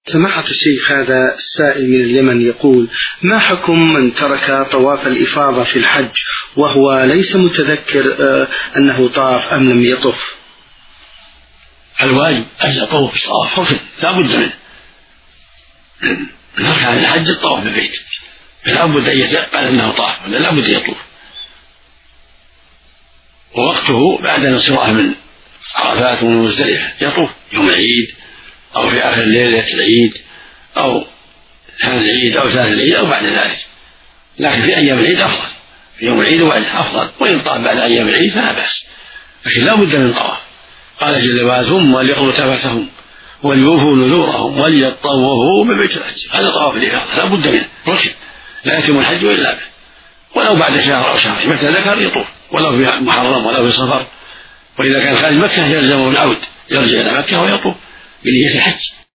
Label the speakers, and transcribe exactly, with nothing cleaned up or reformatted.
Speaker 1: سماحة الشيخ، هذا السائل من اليمن يقول: ما حكم من ترك طواف الإفاضة في الحج وهو ليس متذكر أنه طاف أم لم يطف؟
Speaker 2: الواجب أن يطوف الطواف ركن لا بد منه، من أركان الحج الطواف بالبيت، فلا بد أن يتيقن أنه طاف ولا لا بد يطوف، ووقته بعد الانصراف من عرفات ومن مزدلفة يطوف يوم العيد أو في آخر ليلة العيد أو ثاني العيد أو ثالث العيد أو بعد ذلك، لكن في أيام العيد أفضل، في يوم العيد وبعده أفضل، وإن طاف بعد أيام العيد فلا بأس، لكن لا بد من طواف. قال جل وعلا: ثم وليقضوا تفثهم وليوفوا نذورهم وليطوفوا ببيت الحج. هذا طواف الإفاضة لا بد منه، ركن لا يتم الحج إلا به، ولو بعد شهر أو شهرين متى ذكر يطوف، ولو في محرم ولو في صفر، وإذا كان خارج مكة يلزمه العود، يرجع إلى مكة ويطوف بنية الحج.